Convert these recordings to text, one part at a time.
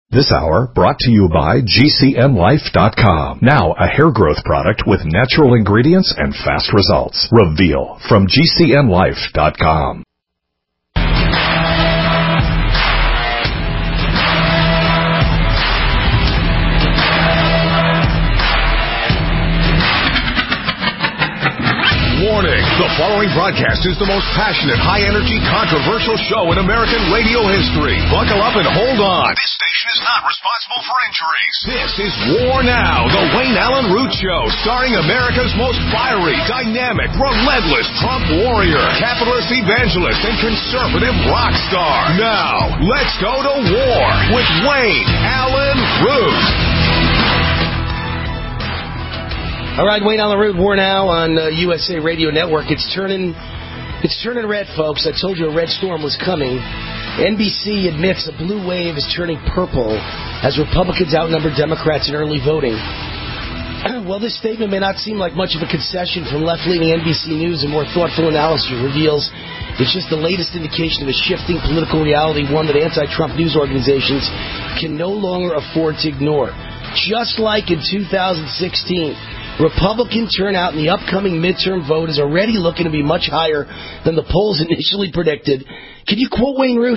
This hour brought to you by GCNlife.com. Now a hair growth product with natural ingredients and fast results. Reveal from GCNlife.com. Warning, the following broadcast is the most passionate, high-energy, controversial show in American radio history. Buckle up and hold on. This station is not responsible for injuries. This is War Now, the Wayne Allen Root Show, starring America's most fiery, dynamic, relentless Trump warrior, capitalist evangelist, and conservative rock star. Now, let's go to war with Wayne Allen Root. All right, Wayne Allen Root, War Now on USA Radio Network. It's turning red, folks. I told you a red storm was coming. NBC admits a blue wave is turning purple as Republicans outnumber Democrats in early voting. Well, this statement may not seem like much of a concession from left-leaning NBC News, and more thoughtful analysis reveals it's just the latest indication of a shifting political reality, one that anti-Trump news organizations can no longer afford to ignore. Just like in 2016, Republican turnout in the upcoming midterm vote is already looking to be much higher than the polls initially predicted. Can you quote Wayne Root?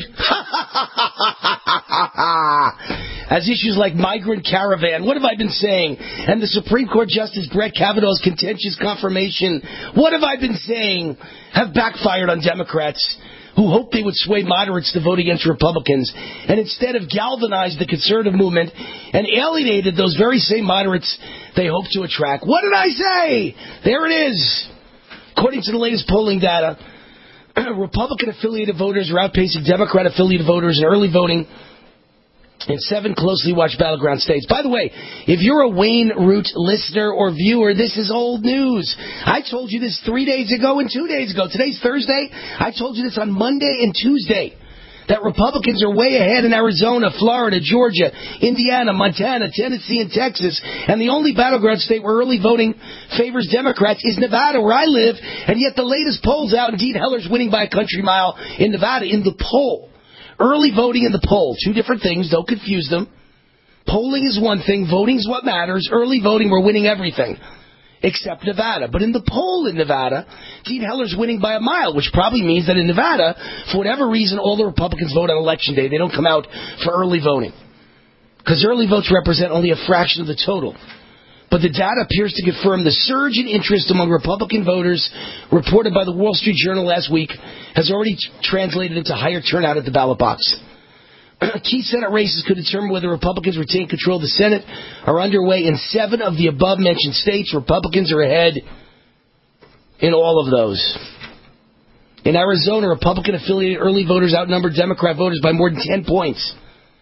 As issues like migrant caravan, what have I been saying? And the Supreme Court Justice Brett Kavanaugh's contentious confirmation, what have I been saying? Have backfired on Democrats who hoped they would sway moderates to vote against Republicans, and instead have galvanized the conservative movement and alienated those very same moderates they hoped to attract. What did I say? There it is. According to the latest polling data, Republican-affiliated voters are outpacing Democrat-affiliated voters in early voting in 7 closely watched battleground states. By the way, if you're a Wayne Root listener or viewer, this is old news. I told you this 3 days ago and 2 days ago. Today's Thursday. I told you this on Monday and Tuesday, that Republicans are way ahead in Arizona, Florida, Georgia, Indiana, Montana, Tennessee, and Texas. And the only battleground state where early voting favors Democrats is Nevada, where I live. And yet the latest polls out, indeed, Heller's winning by a country mile in Nevada in the poll. Early voting in the poll, 2 different things, don't confuse them. Polling is one thing, voting is what matters. Early voting, we're winning everything, except Nevada. But in the poll in Nevada, Dean Heller's winning by a mile, which probably means that in Nevada, for whatever reason, all the Republicans vote on Election Day. They don't come out for early voting, because early votes represent only a fraction of the total. But the data appears to confirm the surge in interest among Republican voters reported by the Wall Street Journal last week has already translated into higher turnout at the ballot box. Key Senate races could determine whether Republicans retain control of the Senate are underway in 7 of the above-mentioned states. Republicans are ahead in all of those. In Arizona, Republican-affiliated early voters outnumbered Democrat voters by more than 10 points.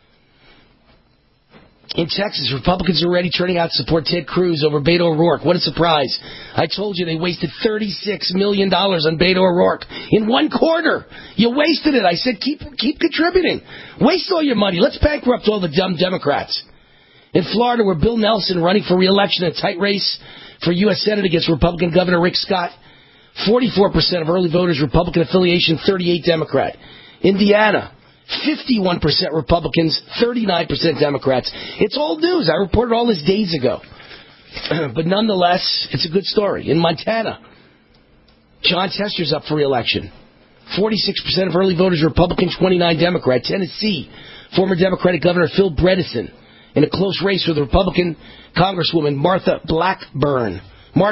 In Texas, Republicans are already turning out to support Ted Cruz over Beto O'Rourke. What a surprise. I told you they wasted $36 million on Beto O'Rourke in 1 quarter. You wasted it. I said, keep contributing. Waste all your money. Let's bankrupt all the dumb Democrats. In Florida, where Bill Nelson running for re-election in a tight race for U.S. Senate against Republican Governor Rick Scott, 44% of early voters Republican affiliation, 38 Democrat. Indiana, 51% Republicans, 39% Democrats. It's old news. I reported all this days ago. But nonetheless, it's a good story. In Montana, John Tester's up for re-election. 46% of early voters Republican, 29 Democrat. Tennessee, former Democratic Governor Phil Bredesen in a close race with Republican Congresswoman Marsha Blackburn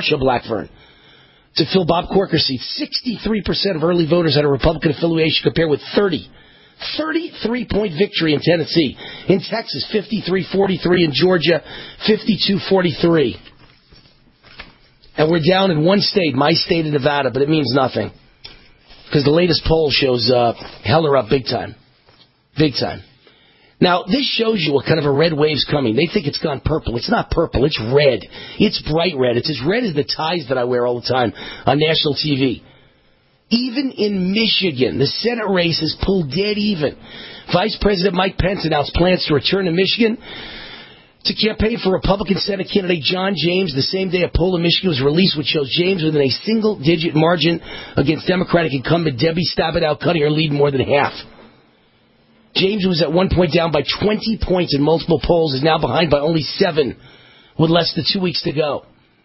to fill Bob Corker's seat. 63% of early voters had a Republican affiliation compared with 33-point victory in Tennessee. In Texas, 53-43. In Georgia, 52-43. And we're down in 1 state, my state of Nevada, but it means nothing, because the latest poll shows Heller up big time. Big time. Now, this shows you what kind of a red wave's coming. They think it's gone purple. It's not purple. It's red. It's bright red. It's as red as the ties that I wear all the time on national TV. Even in Michigan, the Senate race is pulled dead even. Vice President Mike Pence announced plans to return to Michigan to campaign for Republican Senate candidate John James the same day a poll in Michigan was released, which shows James within a single-digit margin against Democratic incumbent Debbie Stabenow, cutting her lead more than half. James was at one point down by 20 points in multiple polls, is now behind by only 7 with less than 2 weeks to go.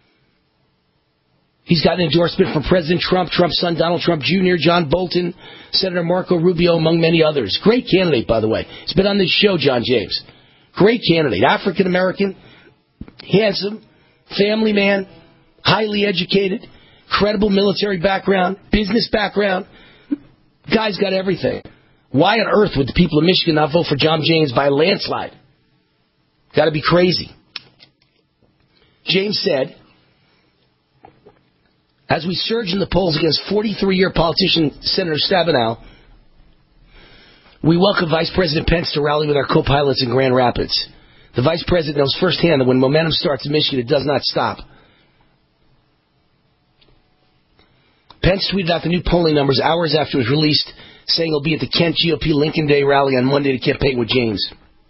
He's got an endorsement from President Trump, Trump's son Donald Trump Jr., John Bolton, Senator Marco Rubio, among many others. Great candidate, by the way. He's been on this show, John James. Great candidate. African-American, handsome, family man, highly educated, credible military background, business background. Guy's got everything. Why on earth would the people of Michigan not vote for John James by a landslide? Got to be crazy. James said, as we surge in the polls against 43-year politician Senator Stabenow, we welcome Vice President Pence to rally with our co-pilots in Grand Rapids. The Vice President knows firsthand that when momentum starts in Michigan, it does not stop. Pence tweeted out the new polling numbers hours after it was released, saying he'll be at the Kent GOP Lincoln Day rally on Monday to campaign with James.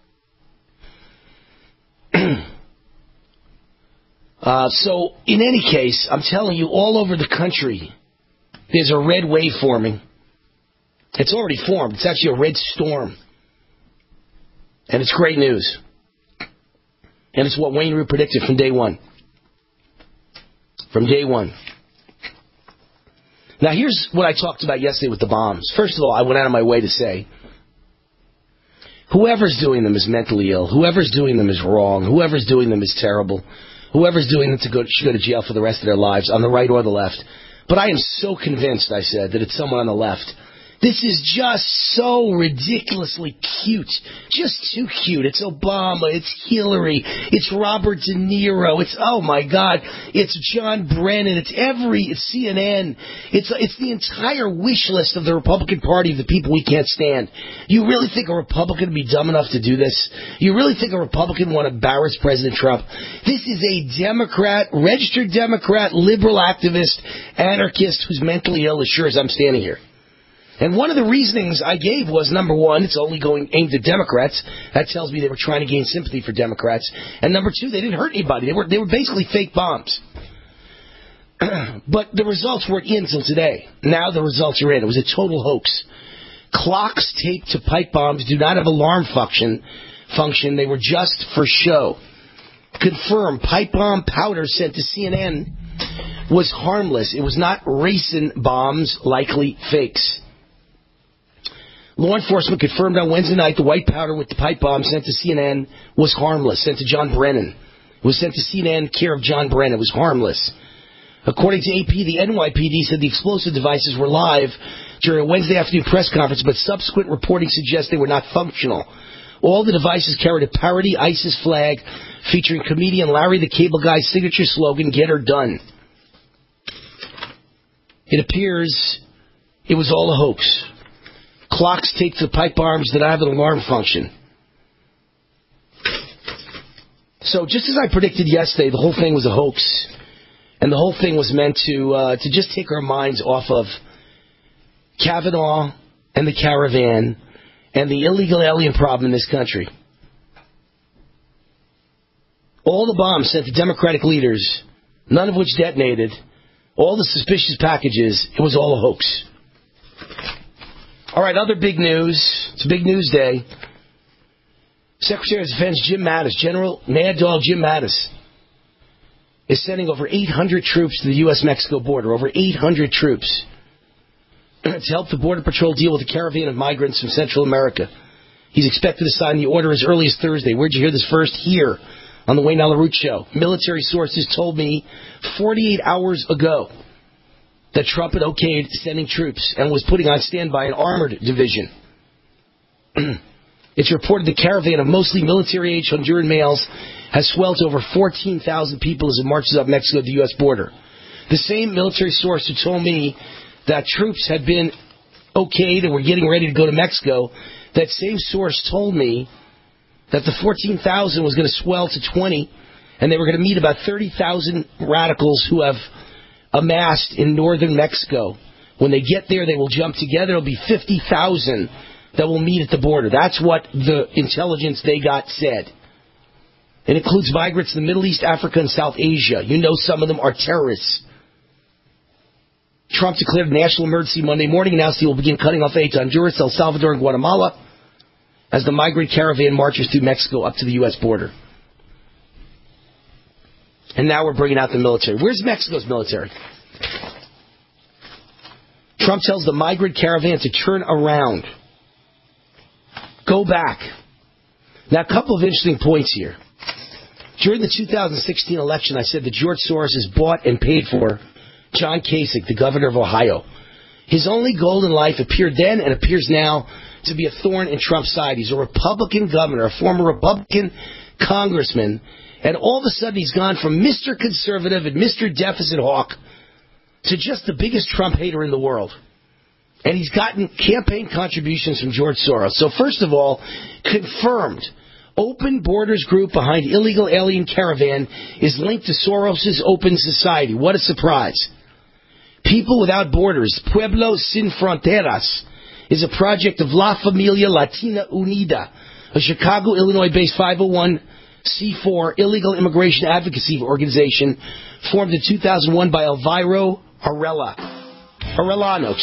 So, in any case, I'm telling you, all over the country, there's a red wave forming. It's already formed. It's actually a red storm. And it's great news. And it's what Wayne Root predicted from day one. From day one. Now, here's what I talked about yesterday with the bombs. First of all, I went out of my way to say, whoever's doing them is mentally ill. Whoever's doing them is wrong. Whoever's doing them is terrible. Whoever's doing them should go to jail for the rest of their lives, on the right or the left. But I am so convinced, I said, that it's someone on the left. This is just so ridiculously cute. Just too cute. It's Obama. It's Hillary. It's Robert De Niro. It's, oh my God, it's John Brennan. It's CNN. It's the entire wish list of the Republican Party of the people we can't stand. You really think a Republican would be dumb enough to do this? You really think a Republican would embarrass President Trump? This is a Democrat, registered Democrat, liberal activist, anarchist who's mentally ill as sure as I'm standing here. And one of the reasonings I gave was, number one, it's only aimed at Democrats. That tells me they were trying to gain sympathy for Democrats. And number two, they didn't hurt anybody. They were basically fake bombs. But the results weren't in until today. Now the results are in. It was a total hoax. Clocks taped to pipe bombs do not have alarm function. They were just for show. Confirmed, pipe bomb powder sent to CNN was harmless. It was not racin bombs, likely fakes. Law enforcement confirmed on Wednesday night the white powder with the pipe bomb sent to CNN was harmless, sent to John Brennan. It was sent to CNN, care of John Brennan. It was harmless. According to AP, the NYPD said the explosive devices were live during a Wednesday afternoon press conference, but subsequent reporting suggests they were not functional. All the devices carried a parody ISIS flag featuring comedian Larry the Cable Guy's signature slogan, "Get her done." It appears it was all a hoax. Clocks taped to pipe bombs that have an alarm function. So just as I predicted yesterday, the whole thing was a hoax. And the whole thing was meant to just take our minds off of Kavanaugh and the caravan and the illegal alien problem in this country. All the bombs sent to Democratic leaders, none of which detonated, all the suspicious packages, it was all a hoax. All right, other big news. It's a big news day. Secretary of Defense Jim Mattis, General Mad Dog Jim Mattis, is sending over 800 troops to the U.S.-Mexico border, over 800 troops, to help the Border Patrol deal with a caravan of migrants from Central America. He's expected to sign the order as early as Thursday. Where'd you hear this first? Here, on the Wayne Allyn Root Show. Military sources told me 48 hours ago that Trump had okayed sending troops and was putting on standby an armored division. It's reported the caravan of mostly military-age Honduran males has swelled to over 14,000 people as it marches up Mexico to the U.S. border. The same military source who told me that troops had been okayed and were getting ready to go to Mexico, that same source told me that the 14,000 was going to swell to 20, and they were going to meet about 30,000 radicals who have amassed in northern Mexico. When they get there, they will jump together. It'll be 50,000 that will meet at the border. That's what the intelligence they got said. It includes migrants in the Middle East, Africa, and South Asia. You know some of them are terrorists. Trump declared a national emergency Monday morning, announced he will begin cutting off aid to Honduras, El Salvador, and Guatemala. as the migrant caravan marches through Mexico up to the U.S. border. And now we're bringing out the military. Where's Mexico's military? Trump tells the migrant caravan to turn around. Go back. Now, a couple of interesting points here. During the 2016 election, I said that George Soros has bought and paid for John Kasich, the governor of Ohio. His only goal in life appeared then and appears now to be a thorn in Trump's side. He's a Republican governor, a former Republican congressman, and all of a sudden he's gone from Mr. Conservative and Mr. Deficit Hawk to just the biggest Trump hater in the world. And he's gotten campaign contributions from George Soros. So first of all, confirmed, Open Borders group behind illegal alien caravan is linked to Soros' Open Society. What a surprise. People Without Borders, Pueblos Sin Fronteras, is a project of La Familia Latina Unida, a Chicago, Illinois-based 501c4 illegal immigration advocacy organization formed in 2001 by Elvira Arellano.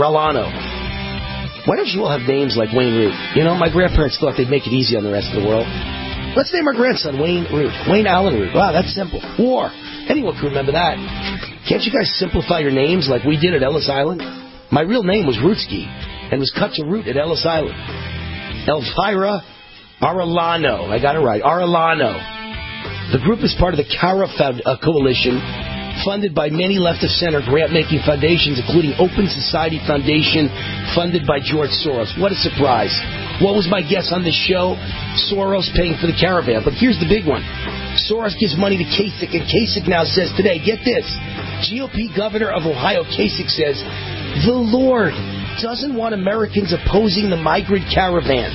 Why don't you all have names like Wayne Root? You know, my grandparents thought they'd make it easy on the rest of the world. Let's name our grandson Wayne Root. Wayne Allen Root. Wow, that's simple. War. Anyone can remember that. Can't you guys simplify your names like we did at Ellis Island? My real name was Rootsky and was cut to root at Ellis Island. Elvira Arellano. I got it right. Arellano. The group is part of the CARA coalition, funded by many left-of-center grant-making foundations, including Open Society Foundation, funded by George Soros. What a surprise. What was my guess on this show? Soros paying for the caravan. But here's the big one. Soros gives money to Kasich, and Kasich now says today, get this, GOP governor of Ohio, Kasich says, the Lord doesn't want Americans opposing the migrant caravan.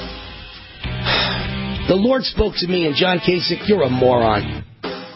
The Lord spoke to me, and John Kasich, you're a moron.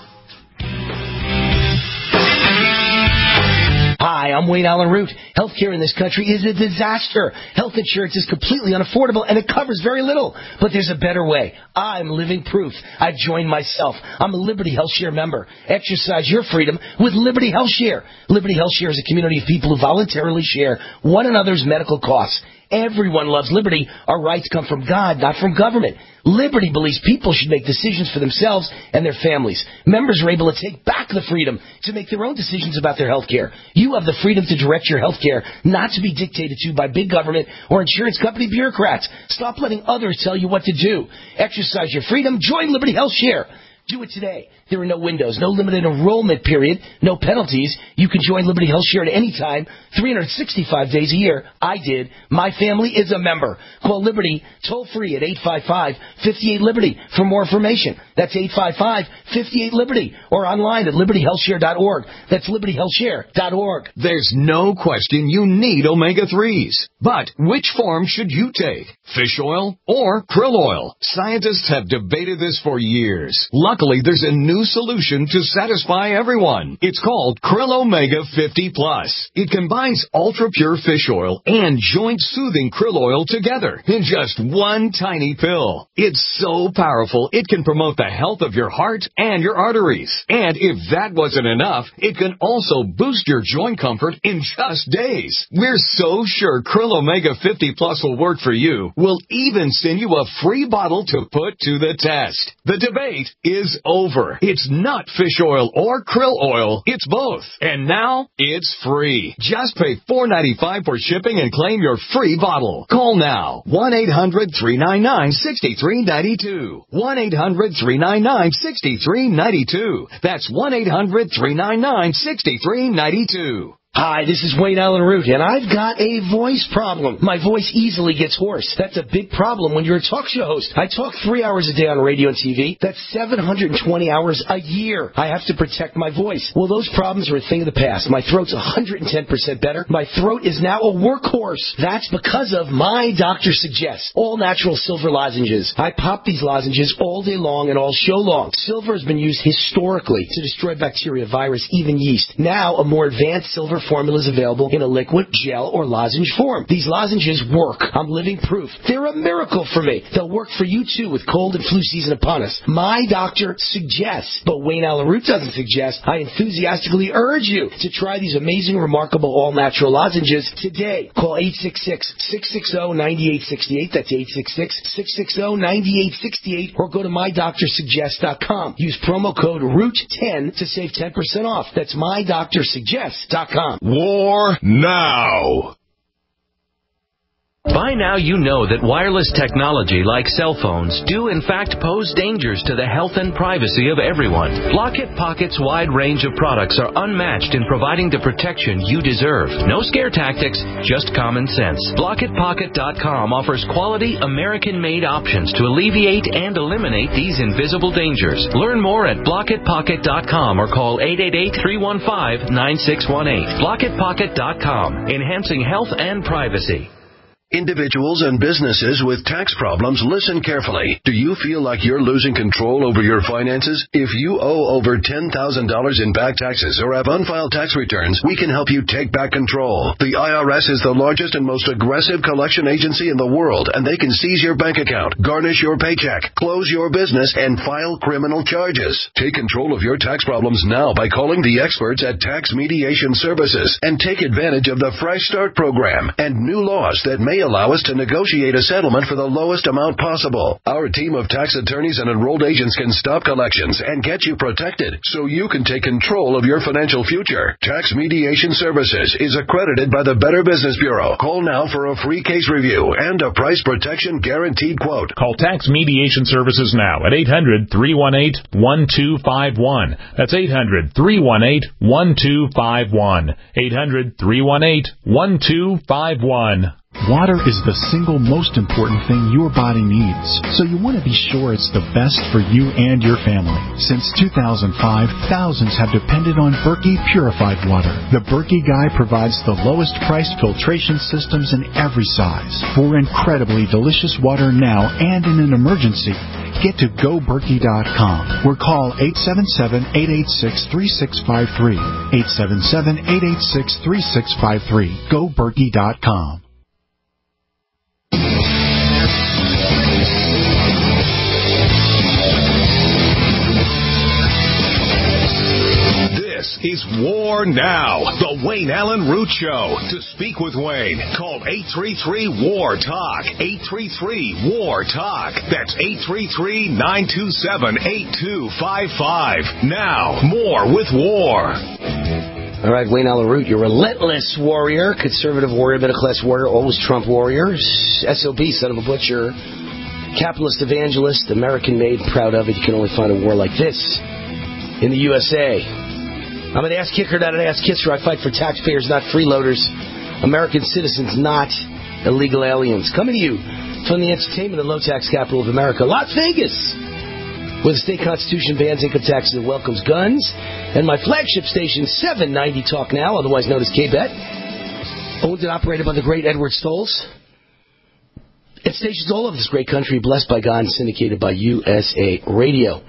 Hi, I'm Wayne Allen Root. Healthcare in this country is a disaster. Health insurance is completely unaffordable, and it covers very little. But there's a better way. I'm living proof. I've joined myself. I'm a Liberty HealthShare member. Exercise your freedom with Liberty HealthShare. Liberty HealthShare is a community of people who voluntarily share one another's medical costs. Everyone loves liberty. Our rights come from God, not from government. Liberty believes people should make decisions for themselves and their families. Members are able to take back the freedom to make their own decisions about their health care. You have the freedom to direct your health care, not to be dictated to by big government or insurance company bureaucrats. Stop letting others tell you what to do. Exercise your freedom. Join Liberty HealthShare. Do it today. There are no windows, no limited enrollment period, no penalties. You can join Liberty HealthShare at any time, 365 days a year. I did. My family is a member. Call Liberty toll-free at 855-58-LIBERTY for more information. That's 855-58-LIBERTY or online at libertyhealthshare.org. That's libertyhealthshare.org. There's no question you need omega-3s. But which form should you take? Fish oil or krill oil? Scientists have debated this for years. Luckily, there's a new solution to satisfy everyone. It's called Krill Omega 50 Plus. It combines ultra-pure fish oil and joint-soothing krill oil together in just one tiny pill. It's so powerful, it can promote the health of your heart and your arteries. And if that wasn't enough, it can also boost your joint comfort in just days. We're so sure Krill Omega 50 Plus will work for you. We'll even send you a free bottle to put to the test. The debate is over. It's not fish oil or krill oil. It's both. And now, it's free. Just pay $4.95 for shipping and claim your free bottle. Call now. 1-800-399-6392. 1-800-399-6392. That's 1-800-399-6392. Hi, this is Wayne Allen Root, and I've got a voice problem. My voice easily gets hoarse. That's a big problem when you're a talk show host. I talk 3 hours a day on radio and TV. That's 720 hours a year. I have to protect my voice. Well, those problems are a thing of the past. My throat's 110% better. My throat is now a workhorse. That's because of My Doctor Suggests, all natural silver lozenges. I pop these lozenges all day long and all show long. Silver has been used historically to destroy bacteria, virus, even yeast. Now, a more advanced silver formulas available in a liquid, gel, or lozenge form. These lozenges work. I'm living proof. They're a miracle for me. They'll work for you too with cold and flu season upon us. My doctor suggests, but Wayne Allen Root doesn't suggest. I enthusiastically urge you to try these amazing, remarkable, all-natural lozenges today. Call 866-660-9868. That's 866-660-9868. Or go to MyDoctorSuggest.com. Use promo code ROOT10 to save 10% off. That's MyDoctorSuggest.com. War now. By now you know that wireless technology like cell phones do in fact pose dangers to the health and privacy of everyone. Blockit Pocket's wide range of products are unmatched in providing the protection you deserve. No scare tactics, just common sense. BlockitPocket.com offers quality American-made options to alleviate and eliminate these invisible dangers. Learn more at BlockitPocket.com or call 888-315-9618. BlockitPocket.com, enhancing health and privacy. Individuals and businesses with tax problems, listen carefully. Do you feel like you're losing control over your finances? If you owe over $10,000 in back taxes or have unfiled tax returns, we can help you take back control. The IRS is the largest and most aggressive collection agency in the world, and they can seize your bank account, garnish your paycheck, close your business, and file criminal charges. Take control of your tax problems now by calling the experts at Tax Mediation Services and take advantage of the Fresh Start program and new laws that may allow us to negotiate a settlement for the lowest amount possible. Our team of tax attorneys and enrolled agents can stop collections and get you protected so you can take control of your financial future. Tax Mediation Services is accredited by the Better Business Bureau. Call now for a free case review and a price protection guaranteed quote. Call Tax Mediation Services now at 800-318-1251. That's 800-318-1251. 800-318-1251. Water is the single most important thing your body needs, so you want to be sure it's the best for you and your family. Since 2005, thousands have depended on Berkey purified water. The Berkey Guy provides the lowest priced filtration systems in every size. For incredibly delicious water now and in an emergency, get to GoBerkey.com or call 877-886-3653. 877-886-3653. GoBerkey.com. This is War Now, the Wayne Allen Root Show. To speak with Wayne, call 833-WAR-TALK, 833-WAR-TALK. That's 833-927-8255. Now, more with War. All right, Wayne Allen Root, your relentless warrior, conservative warrior, middle-class warrior, always Trump warrior, SOB, son of a butcher, capitalist evangelist, American-made, proud of it. You can only find a war like this in the USA. I'm an ass kicker, not an ass kisser. I fight for taxpayers, not freeloaders. American citizens, not illegal aliens. Coming to you from the entertainment and low-tax capital of America, Las Vegas, where the state constitution bans income taxes and welcomes guns. And my flagship station, 790 Talk Now, otherwise known as K-Bet, owned and operated by the great Edward Stolz. It stations all over this great country, blessed by God and syndicated by USA Radio.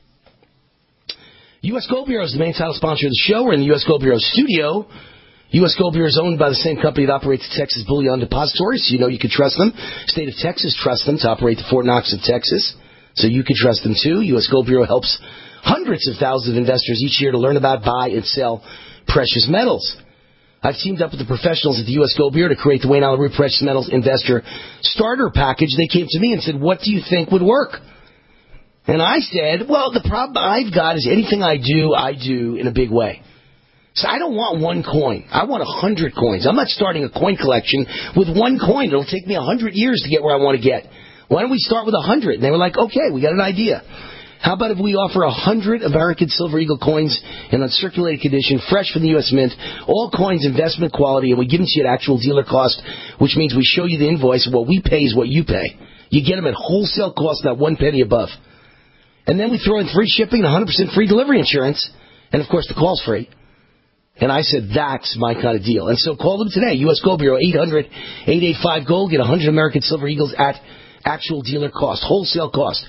U.S. Gold Bureau is the main title sponsor of the show. We're in the U.S. Gold Bureau studio. U.S. Gold Bureau is owned by the same company that operates the Texas Bullion Depository, so you know you can trust them. State of Texas trusts them to operate the Fort Knox of Texas, so you can trust them too. U.S. Gold Bureau helps hundreds of thousands of investors each year to learn about, buy, and sell precious metals. I've teamed up with the professionals at the U.S. Gold Bureau to create the Wayne Allen Root Precious Metals Investor Starter Package. They came to me and said, what do you think would work? And I said, well, the problem I've got is anything I do in a big way. So I don't want one coin. I want 100 coins. I'm not starting a coin collection with one coin. It'll take me 100 years to get where I want to get. Why don't we start with 100? And they were like, okay, we got an idea. How about if we offer 100 American Silver Eagle coins in uncirculated condition, fresh from the U.S. Mint, all coins investment quality, and we give them to you at actual dealer cost, which means we show you the invoice, and what we pay is what you pay. You get them at wholesale cost, not 1 penny above. And then we throw in free shipping and 100% free delivery insurance. And, of course, the call's free. And I said, that's my kind of deal. And so call them today. U.S. Gold Bureau, 800-885-GOLD. Get 100 American Silver Eagles at actual dealer cost, wholesale cost.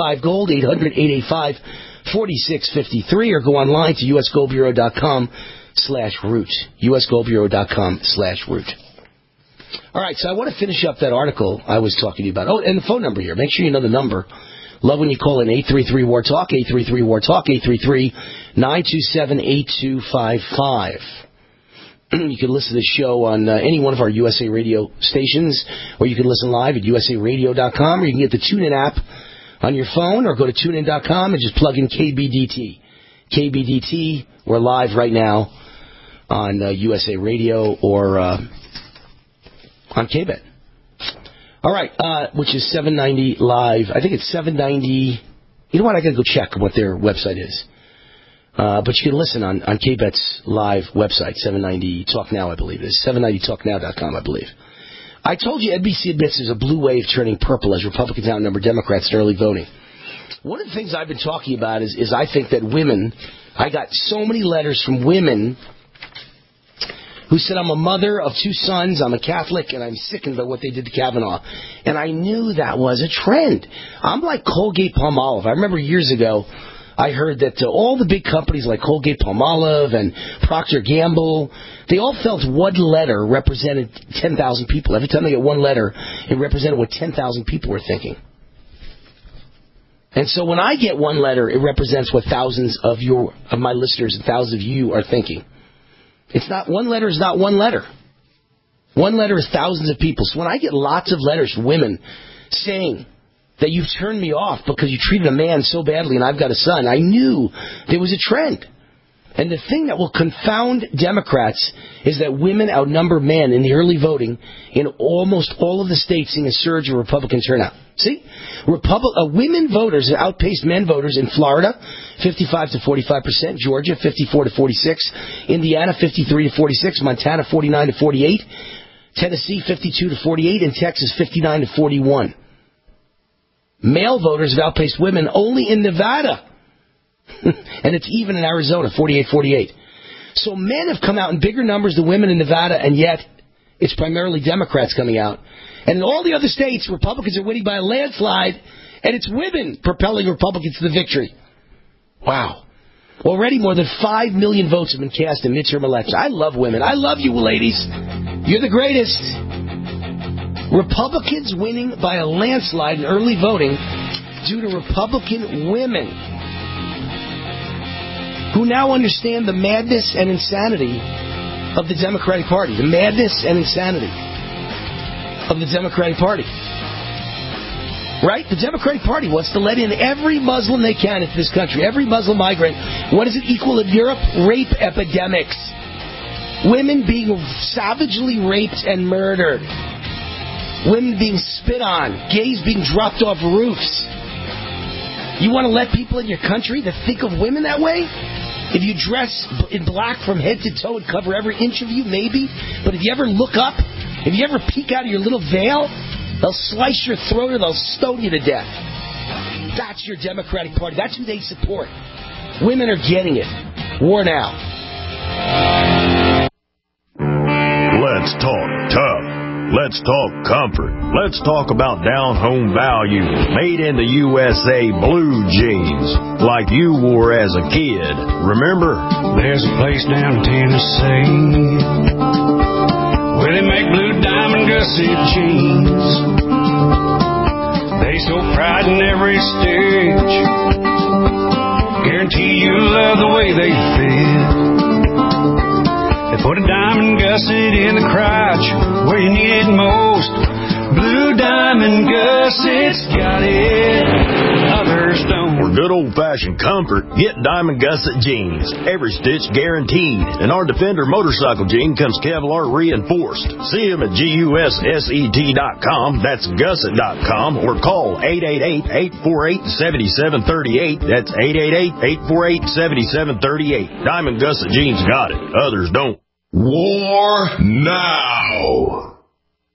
800-885-GOLD, 800-885-4653. Or go online to usgoldbureau.com usgoldbureau.com/root. usgoldbureau.com/root. All right, so I want to finish up that article I was talking to you about. Oh, and the phone number here. Make sure you know the number. Love when you call in 833-WAR-TALK, 833-WAR-TALK, 833-927-8255. You can listen to the show on any one of our USA Radio stations, or you can listen live at usaradio.com, or you can get the TuneIn app on your phone, or go to tunein.com and just plug in KBDT. KBDT, we're live right now on USA Radio or on KBET. All right, which is 790 live. I think it's 790. You know what? I got to go check what their website is. But you can listen on KBET's live website, 790 Talk Now, I believe it is. 790talknow.com, I believe. I told you NBC admits there's a blue wave turning purple as Republicans outnumber Democrats in early voting. One of the things I've been talking about is I think that women, I got so many letters from women who said, I'm a mother of 2 sons, I'm a Catholic, and I'm sickened by what they did to Kavanaugh. And I knew that was a trend. I'm like Colgate-Palmolive. I remember years ago, I heard that all the big companies like Colgate-Palmolive and Procter & Gamble, they all felt one letter represented 10,000 people. Every time they get one letter, it represented what 10,000 people were thinking. And so when I get one letter, it represents what thousands of my listeners and thousands of you are thinking. It's not, one letter is not one letter. One letter is thousands of people. So when I get lots of letters from women saying that you've turned me off because you treated a man so badly and I've got a son, I knew there was a trend. And the thing that will confound Democrats is that women outnumber men in the early voting in almost all of the states, seeing a surge of Republican turnout. See? Women voters have outpaced men voters in Florida, 55 to 45%, Georgia, 54 to 46, Indiana, 53 to 46, Montana, 49 to 48, Tennessee, 52 to 48, and Texas, 59 to 41. Male voters have outpaced women only in Nevada. And it's even in Arizona, 48-48. So men have come out in bigger numbers than women in Nevada, and yet it's primarily Democrats coming out. And in all the other states, Republicans are winning by a landslide, and it's women propelling Republicans to the victory. Wow. Already more than 5 million votes have been cast in midterm elections. I love women. I love you, ladies. You're the greatest. Republicans winning by a landslide in early voting due to Republican women who now understand the madness and insanity of the Democratic Party. The madness and insanity of the Democratic Party. Right? The Democratic Party wants to let in every Muslim they can into this country. Every Muslim migrant. What does it equal in Europe? Rape epidemics. Women being savagely raped and murdered. Women being spit on. Gays being dropped off roofs. You want to let people in your country that think of women that way? If you dress in black from head to toe and cover every inch of you, maybe. But if you ever look up, if you ever peek out of your little veil, they'll slice your throat or they'll stone you to death. That's your Democratic Party. That's who they support. Women are getting it. War now. Let's talk tough. Let's talk comfort. Let's talk about down-home value. Made in the USA blue jeans, like you wore as a kid. Remember? There's a place down in Tennessee where they make blue diamond gusset jeans. They show pride in every stitch. Guarantee you love the way they fit. They put a diamond gusset in the crotch where you need it most. Blue diamond gussets got it, others don't. For good old-fashioned comfort, get Diamond Gusset jeans. Every stitch guaranteed. And our Defender motorcycle jean comes Kevlar reinforced. See them at GUSSET.com. That's gusset.com. Or call 888-848-7738. That's 888-848-7738. Diamond Gusset jeans got it, others don't. War now.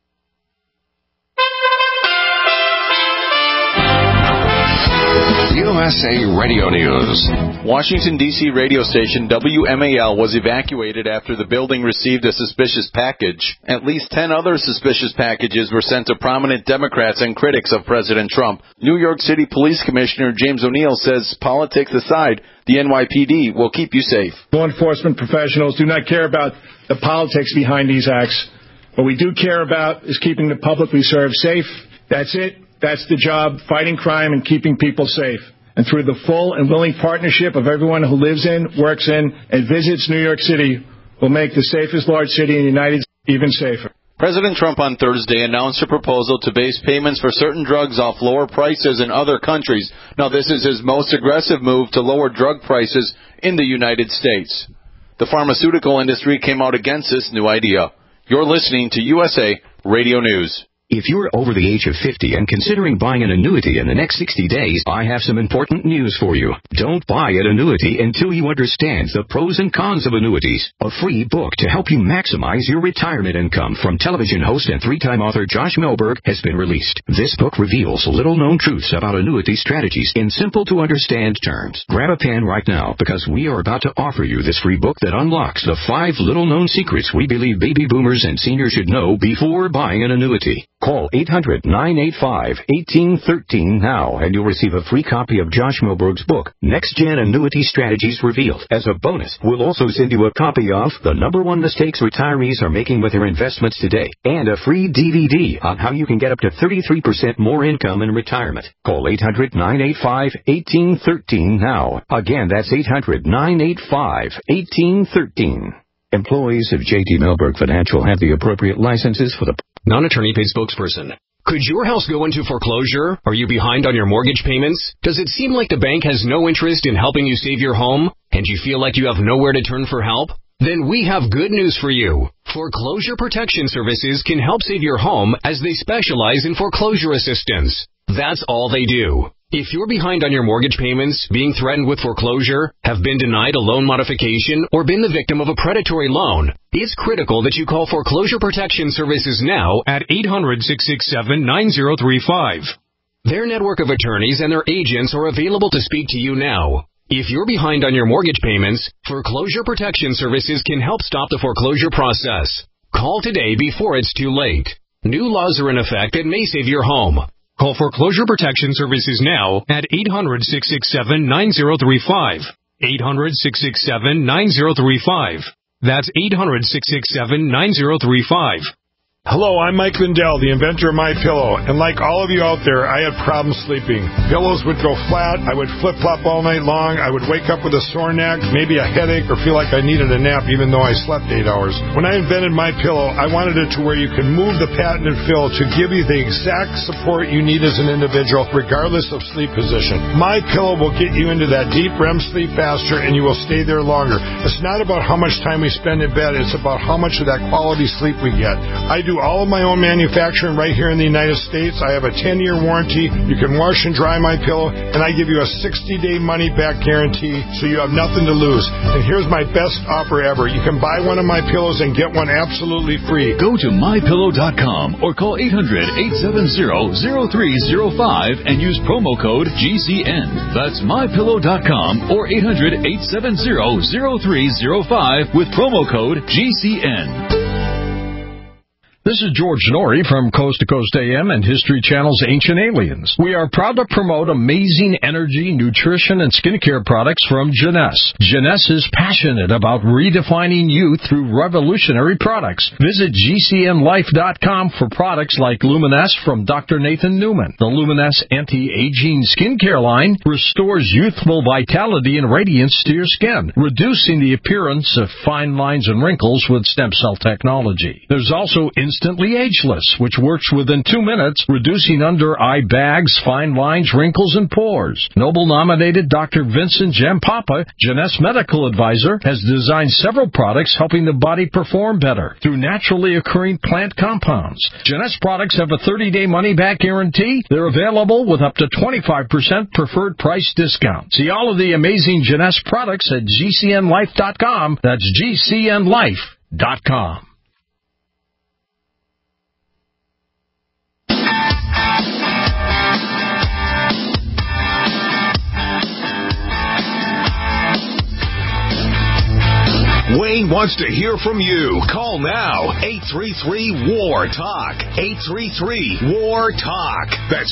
You USA Radio News. Washington, D.C. radio station WMAL was evacuated after the building received a suspicious package. At least 10 other suspicious packages were sent to prominent Democrats and critics of President Trump. New York City Police Commissioner James O'Neill says, politics aside, the NYPD will keep you safe. Law enforcement professionals do not care about the politics behind these acts. What we do care about is keeping the public we serve safe. That's it. That's the job, fighting crime and keeping people safe. And through the full and willing partnership of everyone who lives in, works in, and visits New York City, we'll make the safest large city in the United States even safer. President Trump on Thursday announced a proposal to base payments for certain drugs off lower prices in other countries. Now, this is his most aggressive move to lower drug prices in the United States. The pharmaceutical industry came out against this new idea. You're listening to USA Radio News. If you're over the age of 50 and considering buying an annuity in the next 60 days, I have some important news for you. Don't buy an annuity until you understand the pros and cons of annuities. A free book to help you maximize your retirement income from television host and three-time author Josh Melberg has been released. This book reveals little-known truths about annuity strategies in simple-to-understand terms. Grab a pen right now because we are about to offer you this free book that unlocks the 5 little-known secrets we believe baby boomers and seniors should know before buying an annuity. Call 800-985-1813 now, and you'll receive a free copy of Josh Melberg's book, Next Gen Annuity Strategies Revealed. As a bonus, we'll also send you a copy of The #1 Mistakes Retirees Are Making with Their Investments Today, and a free DVD on how you can get up to 33% more income in retirement. Call 800-985-1813 now. Again, that's 800-985-1813. Employees of J.D. Melberg Financial have the appropriate licenses for the non-attorney paid spokesperson. Could your house go into foreclosure? Are you behind on your mortgage payments? Does it seem like the bank has no interest in helping you save your home? And you feel like you have nowhere to turn for help? Then we have good news for you. Foreclosure Protection Services can help save your home as they specialize in foreclosure assistance. That's all they do. If you're behind on your mortgage payments, being threatened with foreclosure, have been denied a loan modification, or been the victim of a predatory loan, it's critical that you call Foreclosure Protection Services now at 800-667-9035. Their network of attorneys and their agents are available to speak to you now. If you're behind on your mortgage payments, Foreclosure Protection Services can help stop the foreclosure process. Call today before it's too late. New laws are in effect that may save your home. Call Foreclosure Protection Services now at 800-667-9035. 800-667-9035. That's 800-667-9035. Hello, I'm Mike Lindell, the inventor of MyPillow, and like all of you out there, I had problems sleeping. Pillows would go flat, I would flip-flop all night long, I would wake up with a sore neck, maybe a headache, or feel like I needed a nap even though I slept 8 hours. When I invented MyPillow, I wanted it to where you can move the patented fill to give you the exact support you need as an individual, regardless of sleep position. MyPillow will get you into that deep REM sleep faster, and you will stay there longer. It's not about how much time we spend in bed, it's about how much of that quality sleep we get. I do all of my own manufacturing right here in the United States. I have a 10-year warranty. You can wash and dry my pillow, and I give you a 60-day money-back guarantee, so you have nothing to lose. And here's my best offer ever. You can buy one of my pillows and get one absolutely free. Go to MyPillow.com or call 800-870-0305 and use promo code GCN. That's MyPillow.com or 800-870-0305 with promo code GCN. This is George Norrie from Coast to Coast AM and History Channel's Ancient Aliens. We are proud to promote amazing energy, nutrition, and skincare products from Jeunesse. Jeunesse is passionate about redefining youth through revolutionary products. Visit GCNlife.com for products like Luminesce from Dr. Nathan Newman. The Luminesce Anti-Aging Skincare line restores youthful vitality and radiance to your skin, reducing the appearance of fine lines and wrinkles with stem cell technology. There's also Instantly Ageless, which works within 2 minutes, reducing under-eye bags, fine lines, wrinkles, and pores. Nobel-nominated Dr. Vincent Jampapa, Jeunesse medical advisor, has designed several products helping the body perform better through naturally occurring plant compounds. Jeunesse products have a 30-day money-back guarantee. They're available with up to 25% preferred price discount. See all of the amazing Jeunesse products at GCNlife.com. That's GCNlife.com. nation wants to hear from you. Call now. 833-WAR-TALK. 833-WAR-TALK. That's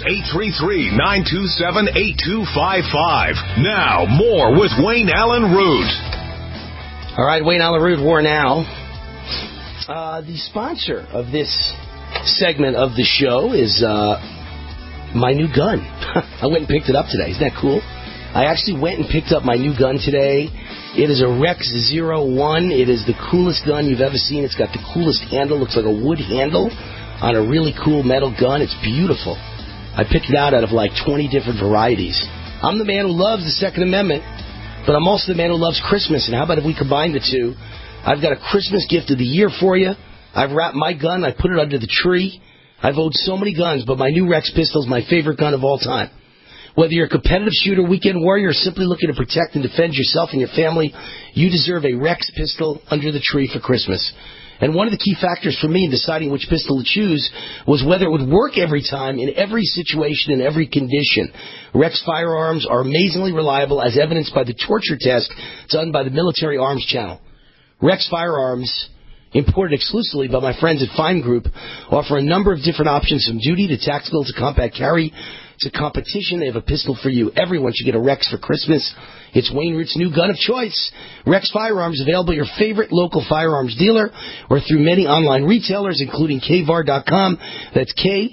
833-927-8255. Now, more with Wayne Allen Root. All right, Wayne Allen Root, War Now. The sponsor of this segment of the show is my new gun. I went and picked it up today. Isn't that cool? I actually went and picked up my new gun today. It is a Rex 01. It is the coolest gun you've ever seen. It's got the coolest handle. Looks like a wood handle on a really cool metal gun. It's beautiful. I picked it out of like 20 different varieties. I'm the man who loves the Second Amendment, but I'm also the man who loves Christmas. And how about if we combine the two? I've got a Christmas gift of the year for you. I've wrapped my gun. I put it under the tree. I've owned so many guns, but my new Rex pistol is my favorite gun of all time. Whether you're a competitive shooter, weekend warrior, or simply looking to protect and defend yourself and your family, you deserve a Rex pistol under the tree for Christmas. And one of the key factors for me in deciding which pistol to choose was whether it would work every time, in every situation, in every condition. Rex firearms are amazingly reliable, as evidenced by the torture test done by the Military Arms Channel. Rex firearms, imported exclusively by my friends at Fine Group, offer a number of different options from duty to tactical to compact carry to competition. They have a pistol for you. Everyone should get a Rex for Christmas. It's Wayne Root's new gun of choice. Rex Firearms, available at your favorite local firearms dealer or through many online retailers, including kvar.com. That's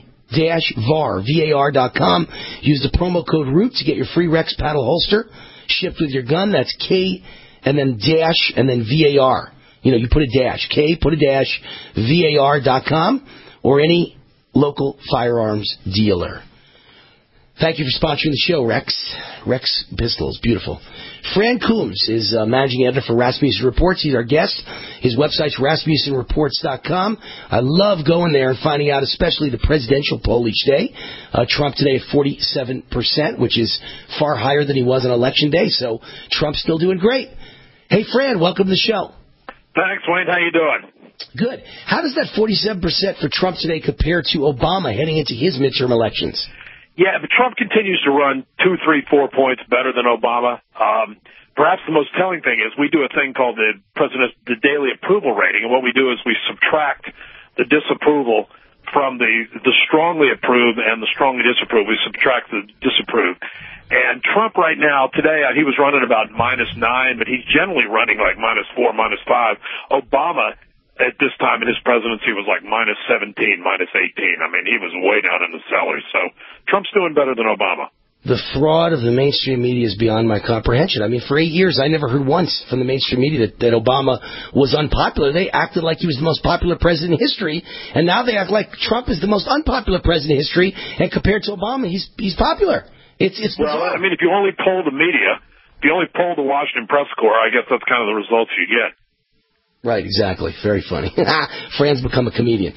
K-VAR.com. Use the promo code ROOT to get your free Rex paddle holster shipped with your gun. That's K and then dash and then VAR. You know, you put a dash. K, put a dash, VAR.com or any local firearms dealer. Thank you for sponsoring the show, Rex. Rex Pistols, beautiful. Fran Coombs is managing editor for Rasmussen Reports. He's our guest. His website's RasmussenReports.com. I love going there and finding out, especially the presidential poll each day. Trump today at 47%, which is far higher than he was on election day. So Trump's still doing great. Hey, Fran, welcome to the show. Thanks, Wayne. How you doing? Good. How does that 47% for Trump today compare to Obama heading into his midterm elections? Yeah, but Trump continues to run 2, 3, 4 points better than Obama. Perhaps the most telling thing is we do a thing called the daily approval rating, and what we do is we subtract the disapproval from the strongly approved and the strongly disapproved. We subtract the disapproved. And Trump right now, today, he was running about -9, but he's generally running like -4, -5. Obama, at this time in his presidency, was like -17, -18. I mean, he was way down in the cellars. So Trump's doing better than Obama. The fraud of the mainstream media is beyond my comprehension. I mean, for 8 years, I never heard once from the mainstream media that Obama was unpopular. They acted like he was the most popular president in history, and now they act like Trump is the most unpopular president in history, and compared to Obama, he's popular. It's well, I mean, if you only poll the media, if you only poll the Washington Press Corps, I guess that's kind of the results you get. Right, exactly. Very funny. Fran's become a comedian.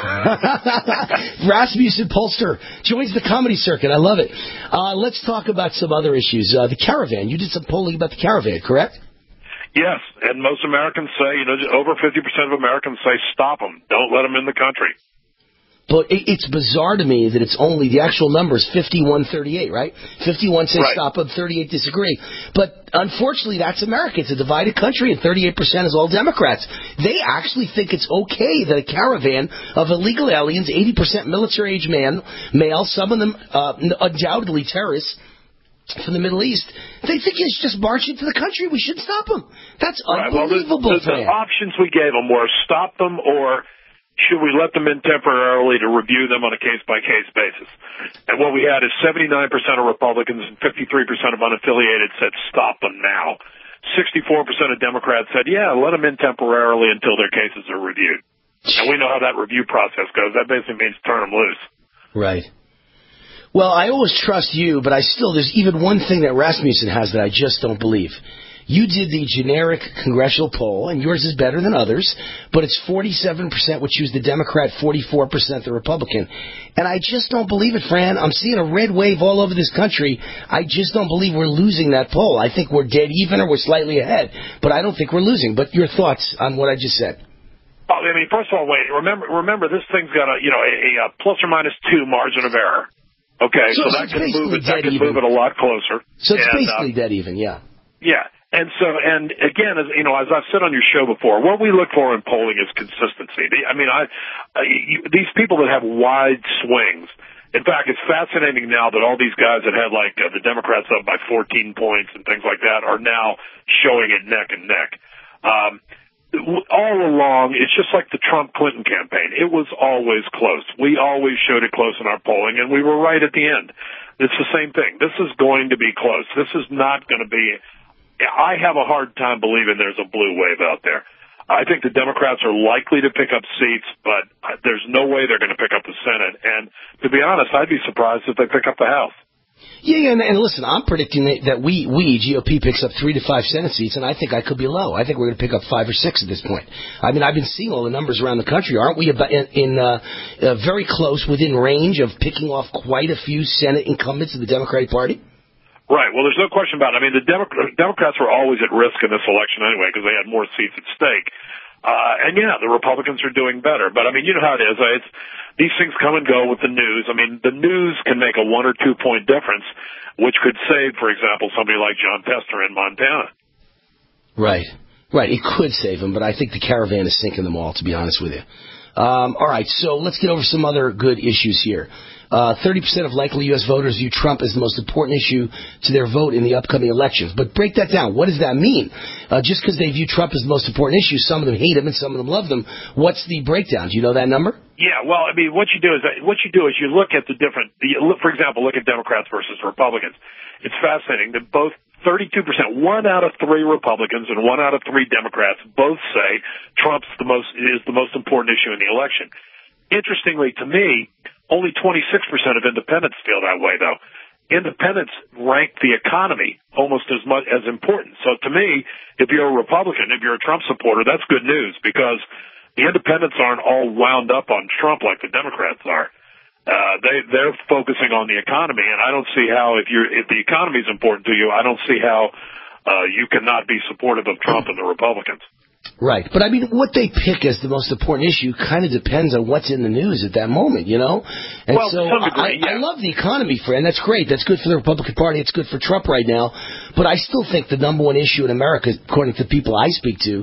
Rasmussen Pollster joins the comedy circuit. I love it. Let's talk about some other issues. The caravan. You did some polling about the caravan, correct? Yes, and most Americans say, over 50% of Americans say stop them. Don't let them in the country. But it's bizarre to me that it's only, the actual number is 51-38, right? 51 say stop them, 38 disagree. But unfortunately, that's America. It's a divided country, and 38% is all Democrats. They actually think it's okay that a caravan of illegal aliens, 80% military-age male, some of them undoubtedly terrorists from the Middle East, they think you should just march into the country. We should stop them. That's unbelievable. Well, the options we gave them were stop them or should we let them in temporarily to review them on a case-by-case basis? And what we had is 79% of Republicans and 53% of unaffiliated said stop them now. 64% of Democrats said, yeah, let them in temporarily until their cases are reviewed. And we know how that review process goes. That basically means turn them loose. Right. Well, I always trust you, but there's even one thing that Rasmussen has that I just don't believe. You did the generic congressional poll, and yours is better than others, but it's 47% would choose the Democrat, 44% the Republican. And I just don't believe it, Fran. I'm seeing a red wave all over this country. I just don't believe we're losing that poll. I think we're dead even or we're slightly ahead, but I don't think we're losing. But your thoughts on what I just said? Oh, I mean, first of all, wait. Remember, this thing's got a plus or minus 2 margin of error. Okay, so that can move it a lot closer. So it's basically dead even, yeah. Yeah. And so, and again, as you know, as I've said on your show before, what we look for in polling is consistency. These people that have wide swings. In fact, it's fascinating now that all these guys that had the Democrats up by 14 points and things like that are now showing it neck and neck. All along, it's just like the Trump-Clinton campaign. It was always close. We always showed it close in our polling, and we were right at the end. It's the same thing. This is going to be close. This is not going to be. I have a hard time believing there's a blue wave out there. I think the Democrats are likely to pick up seats, but there's no way they're going to pick up the Senate. And to be honest, I'd be surprised if they pick up the House. Yeah, and listen, I'm predicting that we GOP picks up 3 to 5 Senate seats, and I think I could be low. I think we're going to pick up 5 or 6 at this point. I mean, I've been seeing all the numbers around the country. Aren't we very close, within range of picking off quite a few Senate incumbents of the Democratic Party? Right. Well, there's no question about it. I mean, the Democrats were always at risk in this election anyway because they had more seats at stake. And yeah, the Republicans are doing better. But I mean, you know how it is. These things come and go with the news. I mean, the news can make a 1 or 2 point difference, which could save, for example, somebody like John Tester in Montana. Right. It could save him, but I think the caravan is sinking them all, to be honest with you. All right. So let's get over some other good issues here. 30% of likely U.S. voters view Trump as the most important issue to their vote in the upcoming elections. But break that down. What does that mean? Just because they view Trump as the most important issue, some of them hate him and some of them love them. What's the breakdown? Do you know that number? Yeah, well, I mean, what you do is you look at for example, look at Democrats versus Republicans. It's fascinating that both 32%, 1 out of 3 Republicans and 1 out of 3 Democrats both say Trump's is the most important issue in the election. Interestingly to me, only 26% of independents feel that way, though. Independents rank the economy almost as much as important. So to me, if you're a Republican, if you're a Trump supporter, that's good news because the independents aren't all wound up on Trump like the Democrats are. They're focusing on the economy, and I don't see how if the economy is important to you, I don't see how you cannot be supportive of Trump and the Republicans. Right. But, I mean, what they pick as the most important issue kind of depends on what's in the news at that moment, you know? And well, so to some degree, I love the economy, and that's great. That's good for the Republican Party. It's good for Trump right now. But I still think the number one issue in America, according to the people I speak to,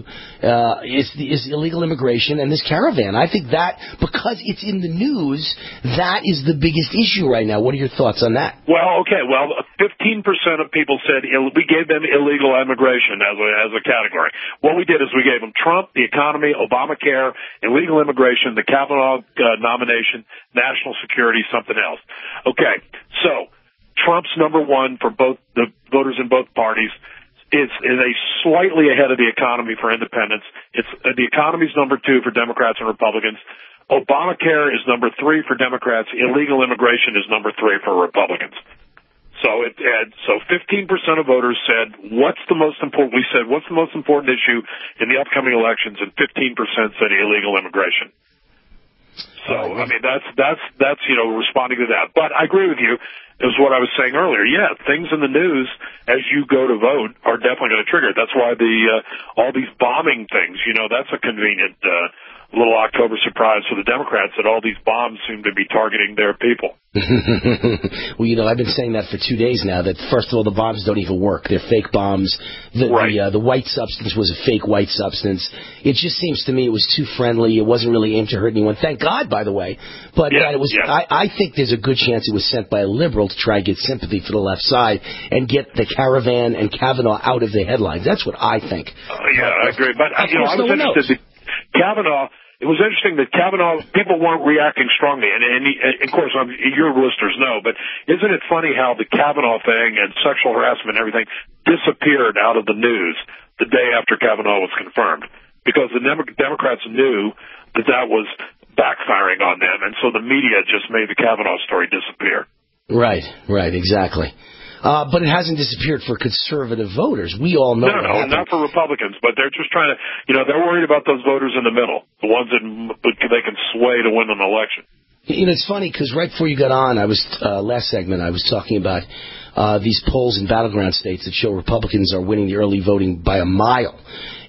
is illegal immigration and this caravan. I think that, because it's in the news, that is the biggest issue right now. What are your thoughts on that? Well, okay. Well, 15% of people said we gave them illegal immigration as a category. What we did is we gave them Trump, the economy, Obamacare, illegal immigration, the Kavanaugh nomination, national security, something else. Okay, so Trump's number one for both the voters in both parties is a slightly ahead of the economy for independents. It's the economy's number 2 for Democrats and Republicans. Obamacare is number 3 for Democrats. Illegal immigration is number 3 for Republicans. So 15% of voters said, what's the most important issue in the upcoming elections, and 15% said illegal immigration. So, I mean, that's responding to that. But I agree with you, is what I was saying earlier. Yeah, things in the news as you go to vote are definitely going to trigger it. That's why all these bombing things, that's a convenient little October surprise for the Democrats that all these bombs seem to be targeting their people. Well, I've been saying that for 2 days now, that first of all, the bombs don't even work. They're fake bombs. The white substance was a fake white substance. It just seems to me it was too friendly. It wasn't really aimed to hurt anyone. Thank God, by the way. But it was. Yeah. I think there's a good chance it was sent by a liberal to try and get sympathy for the left side and get the caravan and Kavanaugh out of the headlines. That's what I think. I agree. But, I was interested that Kavanaugh... It was interesting that Kavanaugh, people weren't reacting strongly, and of course, your listeners know, but isn't it funny how the Kavanaugh thing and sexual harassment and everything disappeared out of the news the day after Kavanaugh was confirmed? Because the Democrats knew that was backfiring on them, and so the media just made the Kavanaugh story disappear. Right, exactly. But it hasn't disappeared for conservative voters. We all know No, not for Republicans, but they're just trying to, they're worried about those voters in the middle, the ones that they can sway to win an election. It's funny because right before you got on, last segment, I was talking about these polls in battleground states that show Republicans are winning the early voting by a mile.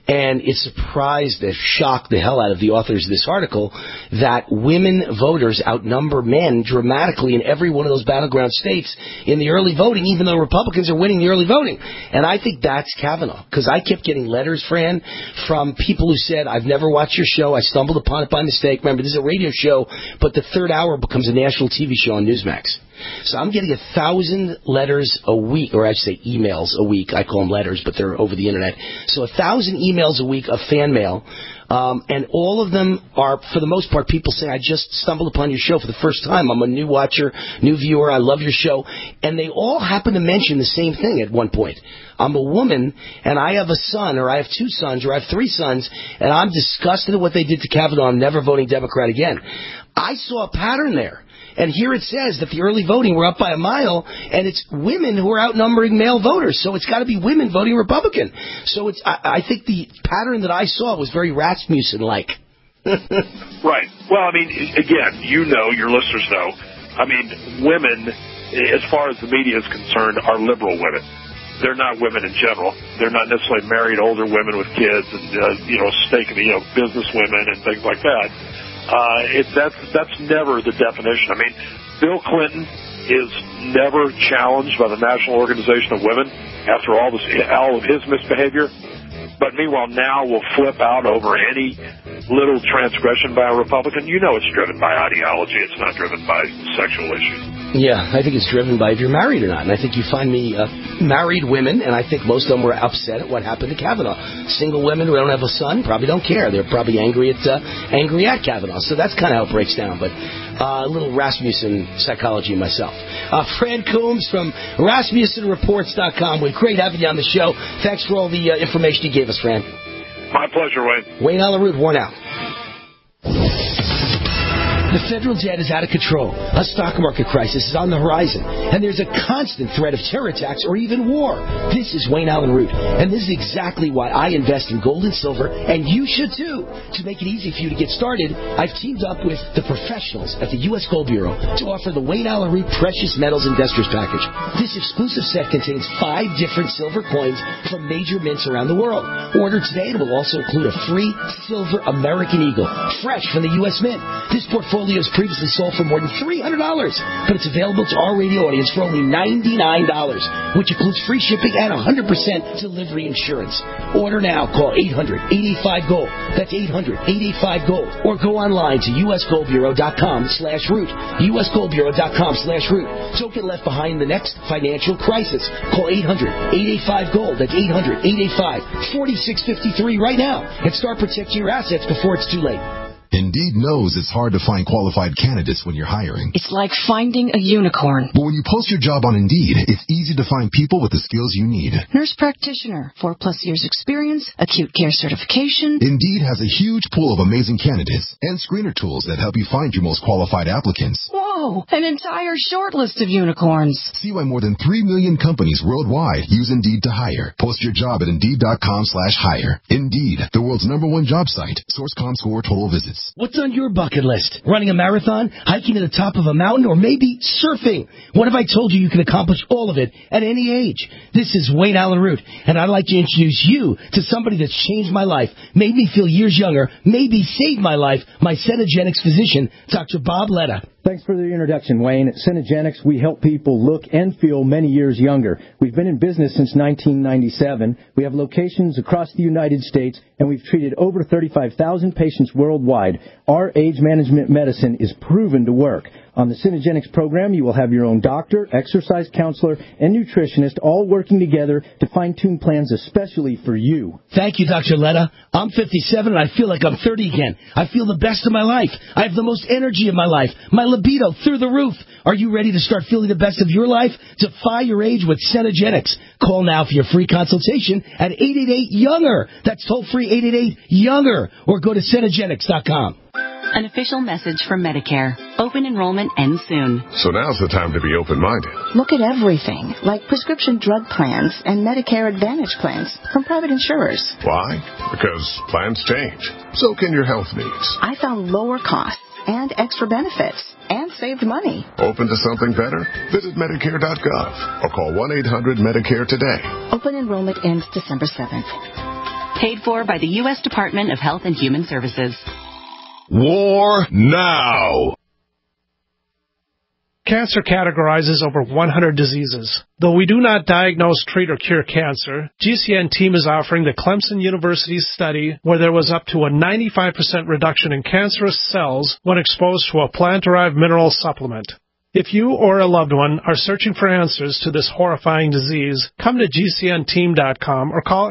And it shocked the hell out of the authors of this article that women voters outnumber men dramatically in every one of those battleground states in the early voting, even though Republicans are winning the early voting. And I think that's Kavanaugh, because I kept getting letters, Fran, from people who said, I've never watched your show, I stumbled upon it by mistake. Remember, this is a radio show, but the third hour becomes a national TV show on Newsmax. So I'm getting 1,000 letters a week, or I should say emails a week. I call them letters, but they're over the internet. So 1,000 emails a week of fan mail. And all of them are, for the most part, people saying, I just stumbled upon your show for the first time. I'm a new watcher, new viewer. I love your show. And they all happen to mention the same thing at one point. I'm a woman, and I have a son, or I have 2 sons, or I have 3 sons, and I'm disgusted at what they did to Kavanaugh. I'm never voting Democrat again. I saw a pattern there. And here it says that the early voting, we're up by a mile, and it's women who are outnumbering male voters. So it's got to be women voting Republican. So I think the pattern that I saw was very Rasmussen-like. Right. Well, I mean, again, your listeners know. I mean, women, as far as the media is concerned, are liberal women. They're not women in general. They're not necessarily married older women with kids and, business women and things like that. That's never the definition. I mean, Bill Clinton is never challenged by the National Organization of Women after all of his misbehavior. But meanwhile, now will flip out over any little transgression by a Republican. It's driven by ideology. It's not driven by sexual issues. Yeah, I think it's driven by if you're married or not. And I think you find me married women, and I think most of them were upset at what happened to Kavanaugh. Single women who don't have a son probably don't care. They're probably angry at Kavanaugh. So that's kind of how it breaks down. But a little Rasmussen psychology myself. Fran Coombs from RasmussenReports.com. We're great having you on the show. Thanks for all the information you gave us, Fran. My pleasure, Wayne. Wayne Allen Root, worn out. The federal debt is out of control. A stock market crisis is on the horizon, and there's a constant threat of terror attacks or even war. This is Wayne Allen Root, and this is exactly why I invest in gold and silver, and you should too. To make it easy for you to get started, I've teamed up with the professionals at the U.S. Gold Bureau to offer the Wayne Allen Root Precious Metals Investors Package. This exclusive set contains 5 different silver coins from major mints around the world. Order today, and it will also include a free silver American Eagle, fresh from the U.S. Mint. This portfolio is previously sold for more than $300, but it's available to our radio audience for only $99, which includes free shipping and 100% delivery insurance. Order now. Call 800-885-GOLD. That's 800-885-GOLD. Or go online to usgoldbureau.com/root. usgoldbureau.com/root. Don't get left behind in the next financial crisis. Call 800-885-GOLD. That's 800-885-4653 right now and start protecting your assets before it's too late. Indeed knows it's hard to find qualified candidates when you're hiring. It's like finding a unicorn. But when you post your job on Indeed, it's easy to find people with the skills you need. Nurse practitioner, 4+ years experience, acute care certification. Indeed has a huge pool of amazing candidates and screener tools that help you find your most qualified applicants. Whoa, an entire short list of unicorns. See why more than 3 million companies worldwide use Indeed to hire. Post your job at Indeed.com/hire. Indeed, the world's #1 job site. Source.com score total visits. What's on your bucket list? Running a marathon, hiking to the top of a mountain, or maybe surfing? What if I told you can accomplish all of it at any age? This is Wayne Allen Root, and I'd like to introduce you to somebody that's changed my life, made me feel years younger, maybe saved my life, my Cenegenics physician, Dr. Bob Letta. Thanks for the introduction, Wayne. At Cenegenics, we help people look and feel many years younger. We've been in business since 1997. We have locations across the United States, and we've treated over 35,000 patients worldwide. Our age management medicine is proven to work. On the Cenegenics program, you will have your own doctor, exercise counselor, and nutritionist all working together to fine-tune plans especially for you. Thank you, Dr. Letta. I'm 57 and I feel like I'm 30 again. I feel the best of my life. I have the most energy of my life. My libido through the roof. Are you ready to start feeling the best of your life? Defy your age with Cenegenics. Call now for your free consultation at 888-YOUNGER. That's toll-free 888-YOUNGER. Or go to Cenegenics.com. An official message from Medicare. Open enrollment ends soon. So now's the time to be open-minded. Look at everything, like prescription drug plans and Medicare Advantage plans from private insurers. Why? Because plans change. So can your health needs. I found lower costs and extra benefits and saved money. Open to something better? Visit Medicare.gov or call 1-800-MEDICARE today. Open enrollment ends December 7th. Paid for by the U.S. Department of Health and Human Services. War now. Cancer categorizes over 100 diseases. Though we do not diagnose, treat, or cure cancer, GCN team is offering the Clemson University study where there was up to a 95% reduction in cancerous cells when exposed to a plant-derived mineral supplement. If you or a loved one are searching for answers to this horrifying disease, come to GCNteam.com or call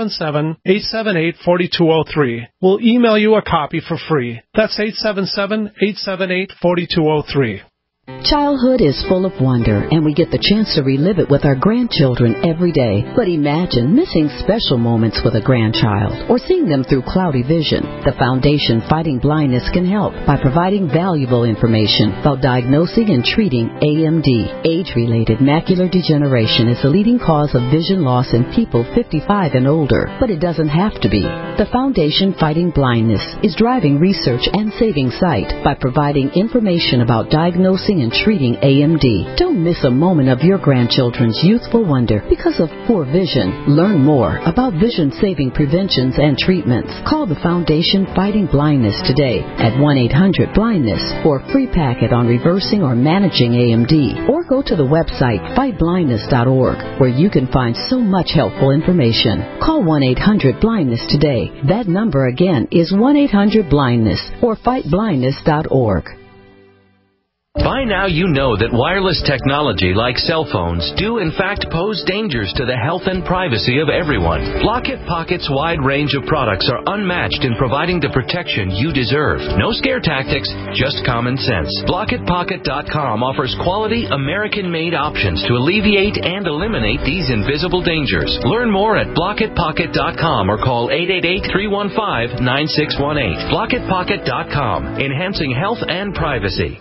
877-878-4203. We'll email you a copy for free. That's 877-878-4203. Childhood is full of wonder, and we get the chance to relive it with our grandchildren every day. But imagine missing special moments with a grandchild or seeing them through cloudy vision. The Foundation Fighting Blindness can help by providing valuable information about diagnosing and treating AMD. Age-related macular degeneration is the leading cause of vision loss in people 55 and older, but it doesn't have to be. The Foundation Fighting Blindness is driving research and saving sight by providing information about diagnosing and treating AMD. Don't miss a moment of your grandchildren's youthful wonder because of poor vision. Learn more about vision-saving preventions and treatments. Call the Foundation Fighting Blindness today at 1-800-BLINDNESS for a free packet on reversing or managing AMD. Or go to the website fightblindness.org where you can find so much helpful information. Call 1-800-BLINDNESS today. That number again is 1-800-BLINDNESS or fightblindness.org. By now you know that wireless technology like cell phones do in fact pose dangers to the health and privacy of everyone. Blockit Pocket's wide range of products are unmatched in providing the protection you deserve. No scare tactics, just common sense. BlockitPocket.com offers quality American-made options to alleviate and eliminate these invisible dangers. Learn more at BlockitPocket.com or call 888-315-9618. BlockitPocket.com, enhancing health and privacy.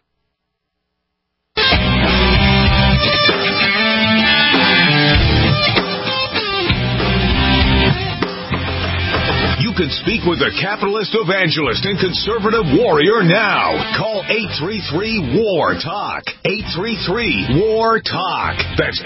You can speak with a capitalist evangelist and conservative warrior now. Call 833-WAR-TALK. 833-WAR-TALK. That's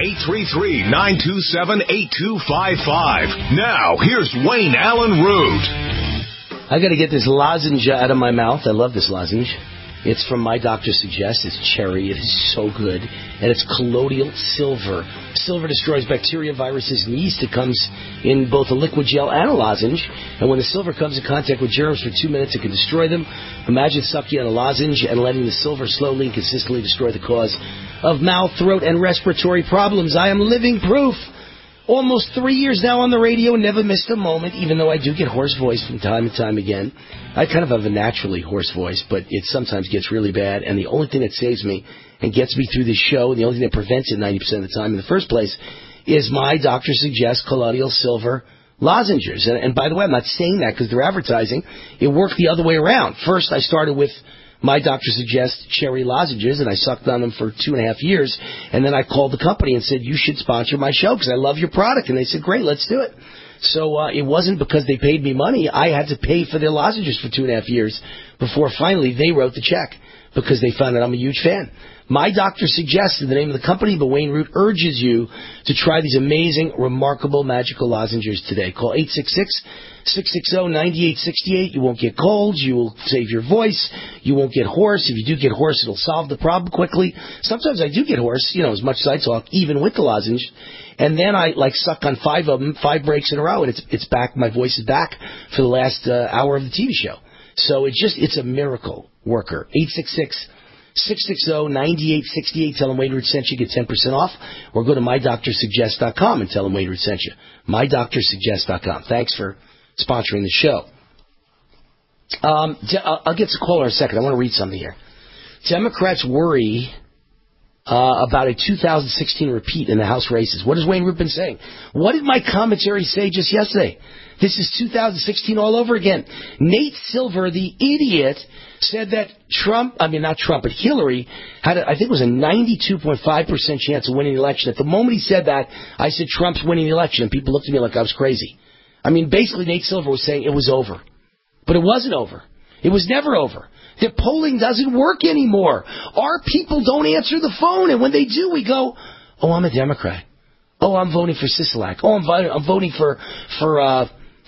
833-927-8255. Now, here's Wayne Allen Root. I got to get this lozenge out of my mouth. I love this lozenge. It's from My Doctor Suggests. It's cherry. It is so good. And it's colloidal silver. Silver destroys bacteria, viruses, and yeast. It comes in both a liquid gel and a lozenge. And when the silver comes in contact with germs for 2 minutes, it can destroy them. Imagine sucking on a lozenge and letting the silver slowly and consistently destroy the cause of mouth, throat, and respiratory problems. I am living proof. Almost 3 years now on the radio, never missed a moment, even though I do get hoarse voice from time to time again. I kind of have a naturally hoarse voice, but it sometimes gets really bad, and the only thing that saves me and gets me through this show, and the only thing that prevents it 90% of the time in the first place, is My Doctor Suggests colloidal silver lozenges. And by the way, I'm not saying that because they're advertising. It worked the other way around. First, I started with My Doctor Suggests cherry lozenges, and I sucked on them for 2.5 years. And then I called the company and said, you should sponsor my show because I love your product. And they said, great, let's do it. So it wasn't because they paid me money. I had to pay for their lozenges for 2.5 years before finally they wrote the check because they found out I'm a huge fan. My Doctor Suggests is the name of the company, but Wayne Root urges you to try these amazing, remarkable, magical lozenges today. Call 866-660-9868. You won't get colds. You will save your voice. You won't get hoarse. If you do get hoarse, it'll solve the problem quickly. Sometimes I do get hoarse, as much as I talk, even with the lozenge. And then I suck on 5 of them, 5 breaks in a row, and it's back. My voice is back for the last hour of the TV show. So it's a miracle worker. 866-660-9868. Tell them Wayne Root sent you. Get 10% off. Or go to MyDoctorSuggest.com and tell them Wayne Root sent you. MyDoctorSuggest.com. Thanks for sponsoring the show. I'll get to caller in a second. I want to read something here. Democrats worry about a 2016 repeat in the House races. What has Wayne Root been saying? What did my commentary say just yesterday? This is 2016 all over again. Nate Silver, the idiot, said that Hillary had, I think it was a 92.5% chance of winning the election. At the moment he said that, I said Trump's winning the election, and people looked at me like I was crazy. Basically Nate Silver was saying it was over. But it wasn't over. It was never over. The polling doesn't work anymore. Our people don't answer the phone, and when they do, we go, oh, I'm a Democrat. Oh, I'm voting for Sisolak. Oh, I'm voting for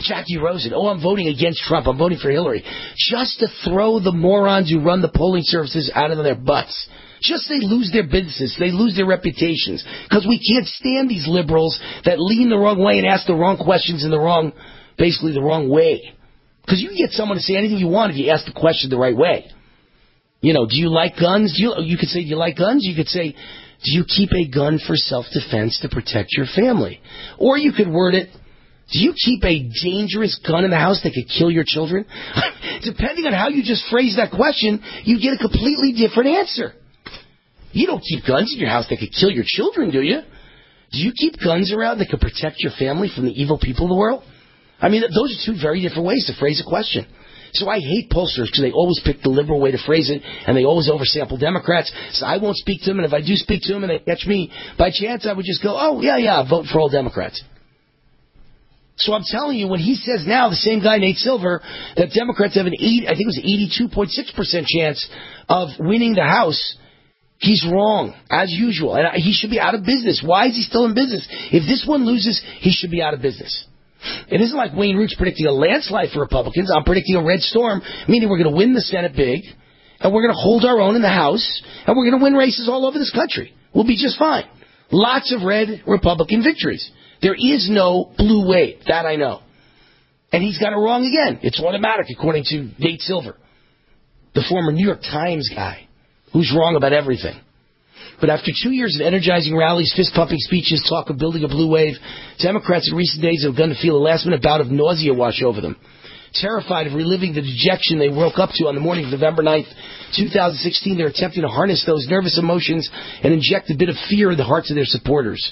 Jackie Rosen, I'm voting against Trump, I'm voting for Hillary, just to throw the morons who run the polling services out of their butts. Just they lose their businesses, they lose their reputations, because we can't stand these liberals that lean the wrong way and ask the wrong questions in the wrong way. Because you can get someone to say anything you want if you ask the question the right way. Do you like guns? You could say, do you like guns? You could say, do you keep a gun for self-defense to protect your family? Or you could word it, do you keep a dangerous gun in the house that could kill your children? Depending on how you just phrase that question, you get a completely different answer. You don't keep guns in your house that could kill your children, do you? Do you keep guns around that could protect your family from the evil people of the world? I mean, those are two very different ways to phrase a question. So I hate pollsters because they always pick the liberal way to phrase it, and they always oversample Democrats. So I won't speak to them, and if I do speak to them and they catch me by chance, I would just go, vote for all Democrats. So I'm telling you, when he says now, the same guy, Nate Silver, that Democrats have an 82.6% chance of winning the House, he's wrong, as usual. And he should be out of business. Why is he still in business? If this one loses, he should be out of business. It isn't like Wayne Root's predicting a landslide for Republicans. I'm predicting a red storm, meaning we're going to win the Senate big, and we're going to hold our own in the House, and we're going to win races all over this country. We'll be just fine. Lots of red Republican victories. There is no blue wave. That I know. And he's got it wrong again. It's automatic, according to Nate Silver, the former New York Times guy, who's wrong about everything. But after 2 years of energizing rallies, fist-pumping speeches, talk of building a blue wave, Democrats in recent days have begun to feel a last-minute bout of nausea wash over them. Terrified of reliving the dejection they woke up to on the morning of November 9th, 2016, they're attempting to harness those nervous emotions and inject a bit of fear in the hearts of their supporters.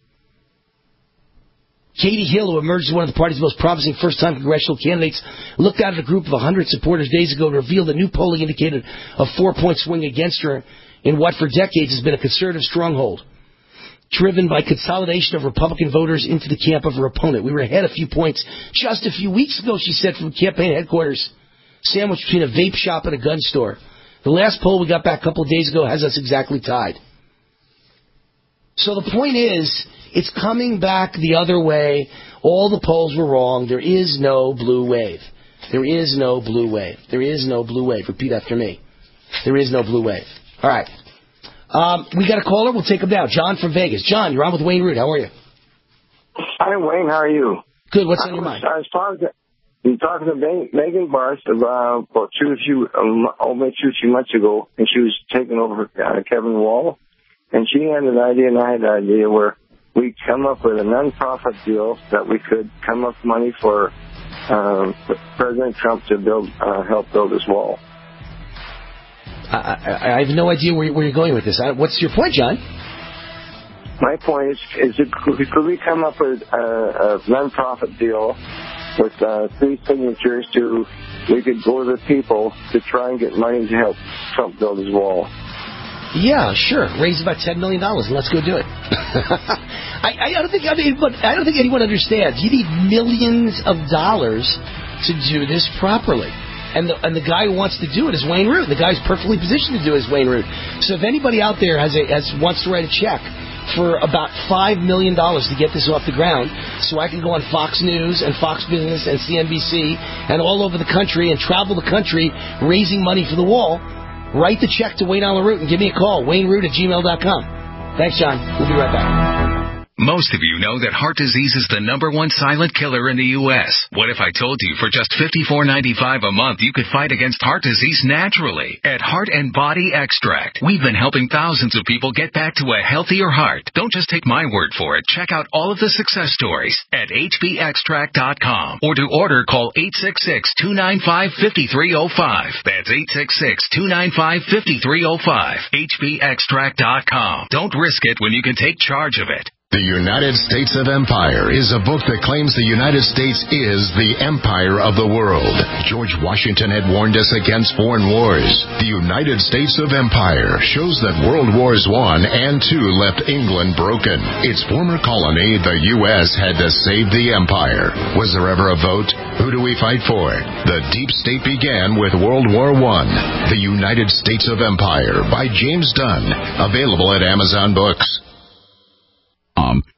Katie Hill, who emerged as one of the party's most promising first-time congressional candidates, looked out at a group of 100 supporters days ago and revealed that new polling indicated a 4-point swing against her in what for decades has been a conservative stronghold, driven by consolidation of Republican voters into the camp of her opponent. We were ahead a few points just a few weeks ago, she said, from campaign headquarters, sandwiched between a vape shop and a gun store. The last poll we got back a couple of days ago has us exactly tied. So the point is, it's coming back the other way. All the polls were wrong. There is no blue wave. There is no blue wave. There is no blue wave. Repeat after me. There is no blue wave. All right. We got a caller. We'll take him now. John from Vegas. John, you're on with Wayne Root. How are you? Hi, Wayne. How are you? Good. What's on your mind? I was talking to Megan Barth about maybe 2 months ago, and she was taking over Kevin Wall. And she had an idea, and I had an idea where we come up with a non-profit deal that we could come up with money for President Trump to help build his wall. I have no idea where you're going with this. What's your point, John? My point is could we come up with a non-profit deal with 3 signatures we could go to the people to try and get money to help Trump build his wall? Yeah, sure. Raise about $10 million and let's go do it. I don't think anyone understands. You need millions of dollars to do this properly. And the guy who wants to do it is Wayne Root. The guy's perfectly positioned to do it is Wayne Root. So if anybody out there wants to write a check for about $5 million to get this off the ground, so I can go on Fox News and Fox Business and CNBC and all over the country and travel the country raising money for the wall, write the check to Wayne Allen Root and give me a call, WayneRoot@gmail.com. Thanks, John. We'll be right back. Most of you know that heart disease is the #1 silent killer in the U.S. What if I told you for just $54.95 a month you could fight against heart disease naturally? At Heart and Body Extract, we've been helping thousands of people get back to a healthier heart. Don't just take my word for it. Check out all of the success stories at hbextract.com. Or to order, call 866-295-5305. That's 866-295-5305. hbextract.com. Don't risk it when you can take charge of it. The United States of Empire is a book that claims the United States is the empire of the world. George Washington had warned us against foreign wars. The United States of Empire shows that World Wars I and II left England broken. Its former colony, the U.S., had to save the empire. Was there ever a vote? Who do we fight for? The deep state began with World War I. The United States of Empire by James Dunn. Available at Amazon Books.